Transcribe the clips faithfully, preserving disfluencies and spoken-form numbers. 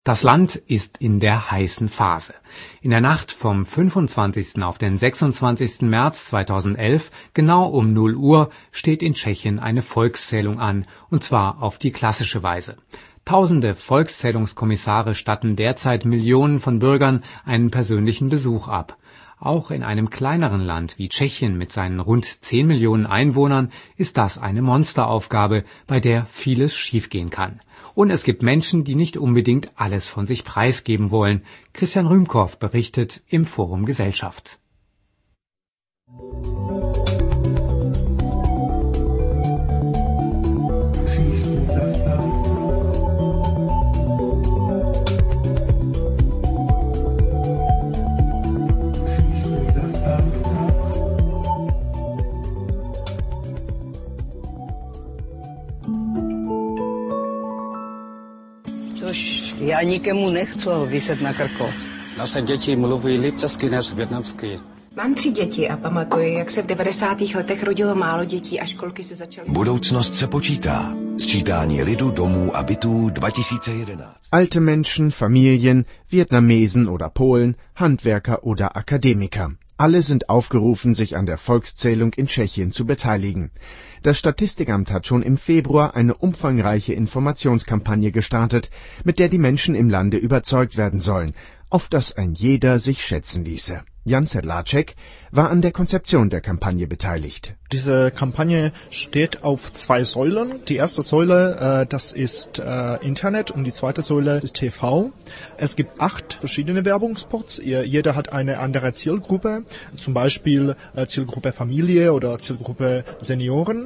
Das Land ist in der heißen Phase. In der Nacht vom fünfundzwanzigsten auf den sechsundzwanzigsten März zweitausendelf, genau um null Uhr, steht in Tschechien eine Volkszählung an, und zwar auf die klassische Weise. Tausende Volkszählungskommissare statten derzeit Millionen von Bürgern einen persönlichen Besuch ab. Auch in einem kleineren Land wie Tschechien mit seinen rund zehn Millionen Einwohnern ist das eine Monsteraufgabe, bei der vieles schiefgehen kann. Und es gibt Menschen, die nicht unbedingt alles von sich preisgeben wollen. Christian Rühmkow berichtet im Forum Gesellschaft. Já nikomu nechci viset na krko. Naše děti mluví líp česky než vietnamsky. Mám tři děti a pamatuji, jak se v devadesátých letech rodilo málo dětí a školky se začaly... Budoucnost se počítá. Sčítání lidu, domů a bytů dva tisíce jedenáct. Alte Menschen, Familien, Vietnamesen oder Polen, Handwerker oder Akademiker. Alle sind aufgerufen, sich an der Volkszählung in Tschechien zu beteiligen. Das Statistikamt hat schon im Februar eine umfangreiche Informationskampagne gestartet, mit der die Menschen im Lande überzeugt werden sollen, auf dass ein jeder sich schätzen ließe. Jan Sedlacek war an der Konzeption der Kampagne beteiligt. Diese Kampagne steht auf zwei Säulen. Die erste Säule, äh, das ist äh, Internet, und die zweite Säule ist T V. Es gibt acht verschiedene Werbungspots. Jeder hat eine andere Zielgruppe, zum Beispiel äh, Zielgruppe Familie oder Zielgruppe Senioren.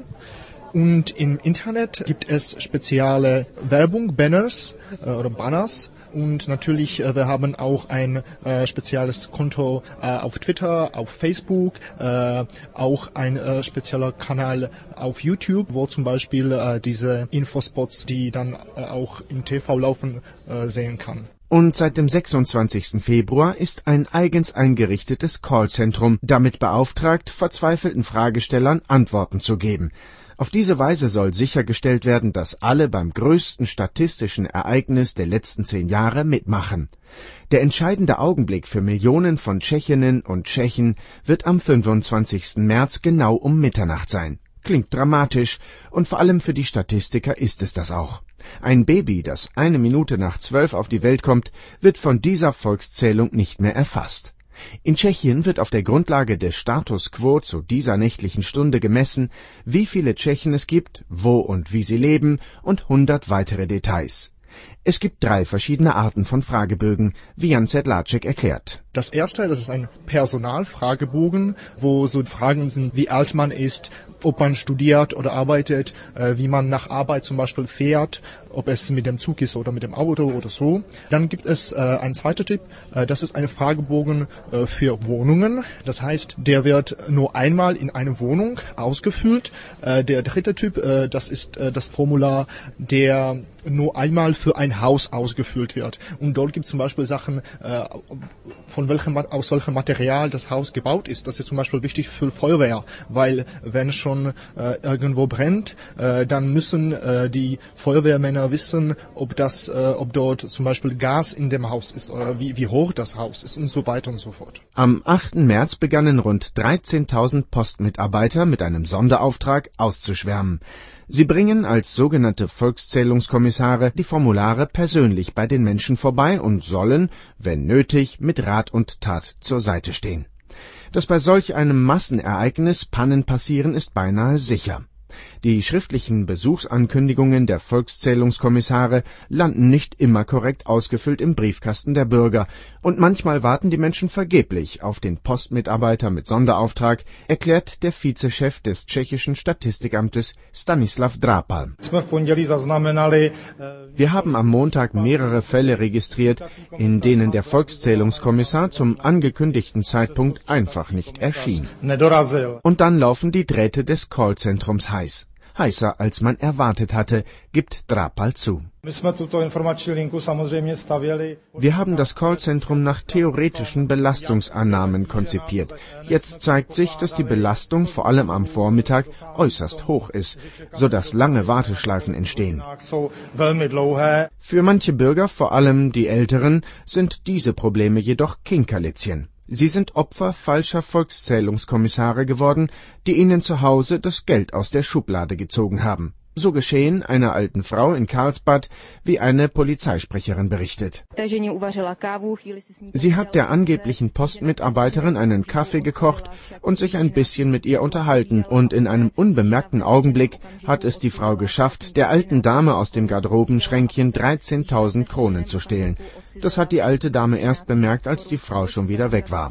Und im Internet gibt es spezielle Werbung, Banners äh, oder Banners. Und natürlich, äh, wir haben auch ein äh, spezielles Konto äh, auf Twitter, auf Facebook, äh, auch ein äh, spezieller Kanal auf YouTube, wo zum Beispiel äh, diese Infospots, die dann äh, auch im T V laufen, äh, sehen kann. Und seit dem sechsundzwanzigsten Februar ist ein eigens eingerichtetes Callzentrum damit beauftragt, verzweifelten Fragestellern Antworten zu geben. Auf diese Weise soll sichergestellt werden, dass alle beim größten statistischen Ereignis der letzten zehn Jahre mitmachen. Der entscheidende Augenblick für Millionen von Tschechinnen und Tschechen wird am fünfundzwanzigsten März genau um Mitternacht sein. Klingt dramatisch, und vor allem für die Statistiker ist es das auch. Ein Baby, das eine Minute nach zwölf auf die Welt kommt, wird von dieser Volkszählung nicht mehr erfasst. In Tschechien wird auf der Grundlage des Status quo zu dieser nächtlichen Stunde gemessen, wie viele Tschechen es gibt, wo und wie sie leben und hundert weitere Details. Es gibt drei verschiedene Arten von Fragebögen, wie Jan Sedlacek erklärt. Das erste, das ist ein Personalfragebogen, wo so Fragen sind, wie alt man ist, ob man studiert oder arbeitet, äh, wie man nach Arbeit zum Beispiel fährt, ob es mit dem Zug ist oder mit dem Auto oder so. Dann gibt es äh, einen zweiten Typ, äh, das ist ein Fragebogen äh, für Wohnungen. Das heißt, der wird nur einmal in eine Wohnung ausgefüllt. Äh, der dritte Typ, äh, das ist äh, das Formular, der nur einmal für ein Haus ausgefüllt wird. Und dort gibt es zum Beispiel Sachen, äh, von welchem, aus welchem Material das Haus gebaut ist. Das ist zum Beispiel wichtig für Feuerwehr, weil wenn schon äh, irgendwo brennt, äh, dann müssen äh, die Feuerwehrmänner wissen, ob das, äh, ob dort zum Beispiel Gas in dem Haus ist oder wie, wie hoch das Haus ist und so weiter und so fort. Am achten März begannen rund dreizehntausend Postmitarbeiter mit einem Sonderauftrag auszuschwärmen. Sie bringen als sogenannte Volkszählungskommissare die Formulare persönlich bei den Menschen vorbei und sollen, wenn nötig, mit Rat und Tat zur Seite stehen. Dass bei solch einem Massenereignis Pannen passieren, ist beinahe sicher. Die schriftlichen Besuchsankündigungen der Volkszählungskommissare landen nicht immer korrekt ausgefüllt im Briefkasten der Bürger, und manchmal warten die Menschen vergeblich auf den Postmitarbeiter mit Sonderauftrag, erklärt der Vizechef des tschechischen Statistikamtes Stanislav Drapal. Wir haben am Montag mehrere Fälle registriert, in denen der Volkszählungskommissar zum angekündigten Zeitpunkt einfach nicht erschien. Und dann laufen die Drähte des Callzentrums heiß. heißer als man erwartet hatte, gibt Drapal zu. Wir haben das Callzentrum nach theoretischen Belastungsannahmen konzipiert. Jetzt zeigt sich, dass die Belastung vor allem am Vormittag äußerst hoch ist, sodass lange Warteschleifen entstehen. Für manche Bürger, vor allem die Älteren, sind diese Probleme jedoch Kinkerlitzchen. Sie sind Opfer falscher Volkszählungskommissare geworden, die ihnen zu Hause das Geld aus der Schublade gezogen haben. So geschehen einer alten Frau in Karlsbad, wie eine Polizeisprecherin berichtet. Sie hat der angeblichen Postmitarbeiterin einen Kaffee gekocht und sich ein bisschen mit ihr unterhalten, und in einem unbemerkten Augenblick hat es die Frau geschafft, der alten Dame aus dem Garderobenschränkchen dreizehntausend Kronen zu stehlen. Das hat die alte Dame erst bemerkt, als die Frau schon wieder weg war.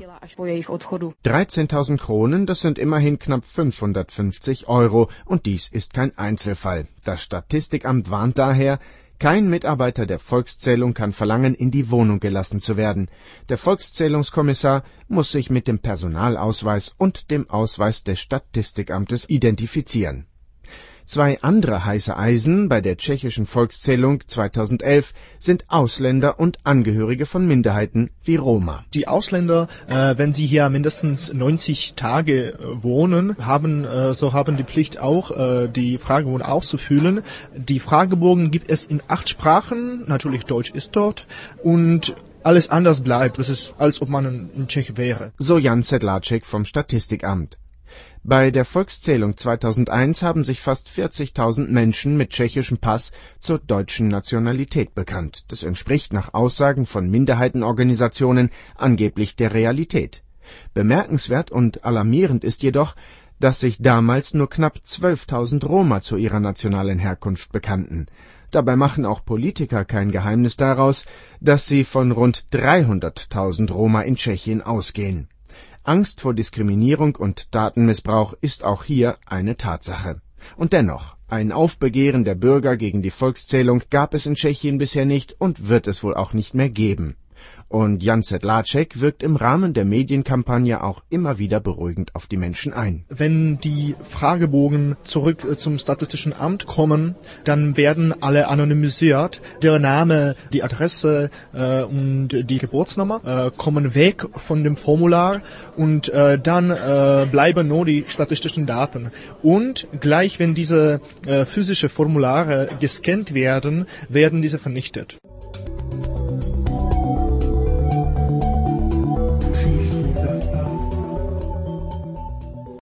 dreizehntausend Kronen, das sind immerhin knapp fünfhundertfünfzig Euro, und dies ist kein Einzelfall. Das Statistikamt warnt daher, kein Mitarbeiter der Volkszählung kann verlangen, in die Wohnung gelassen zu werden. Der Volkszählungskommissar muss sich mit dem Personalausweis und dem Ausweis des Statistikamtes identifizieren. Zwei andere heiße Eisen bei der tschechischen Volkszählung zweitausendelf sind Ausländer und Angehörige von Minderheiten wie Roma. Die Ausländer, äh, wenn sie hier mindestens neunzig Tage äh, wohnen, haben äh, so haben die Pflicht auch, äh, die Fragebogen auszufüllen. Die Fragebogen gibt es in acht Sprachen, natürlich Deutsch ist dort, und alles anders bleibt. Es ist, als ob man ein Tschech wäre. So Jan Sedlacek vom Statistikamt. Bei der Volkszählung zweitausendeins haben sich fast vierzigtausend Menschen mit tschechischem Pass zur deutschen Nationalität bekannt. Das entspricht nach Aussagen von Minderheitenorganisationen angeblich der Realität. Bemerkenswert und alarmierend ist jedoch, dass sich damals nur knapp zwölftausend Roma zu ihrer nationalen Herkunft bekannten. Dabei machen auch Politiker kein Geheimnis daraus, dass sie von rund dreihunderttausend Roma in Tschechien ausgehen. Angst vor Diskriminierung und Datenmissbrauch ist auch hier eine Tatsache. Und dennoch, ein Aufbegehren der Bürger gegen die Volkszählung gab es in Tschechien bisher nicht und wird es wohl auch nicht mehr geben. Und Jan Sedlacek wirkt im Rahmen der Medienkampagne auch immer wieder beruhigend auf die Menschen ein. Wenn die Fragebogen zurück äh, zum Statistischen Amt kommen, dann werden alle anonymisiert. Der Name, die Adresse äh, und die Geburtsnummer äh, kommen weg von dem Formular, und äh, dann äh, bleiben nur die statistischen Daten. Und gleich wenn diese äh, physische Formulare gescannt werden, werden diese vernichtet.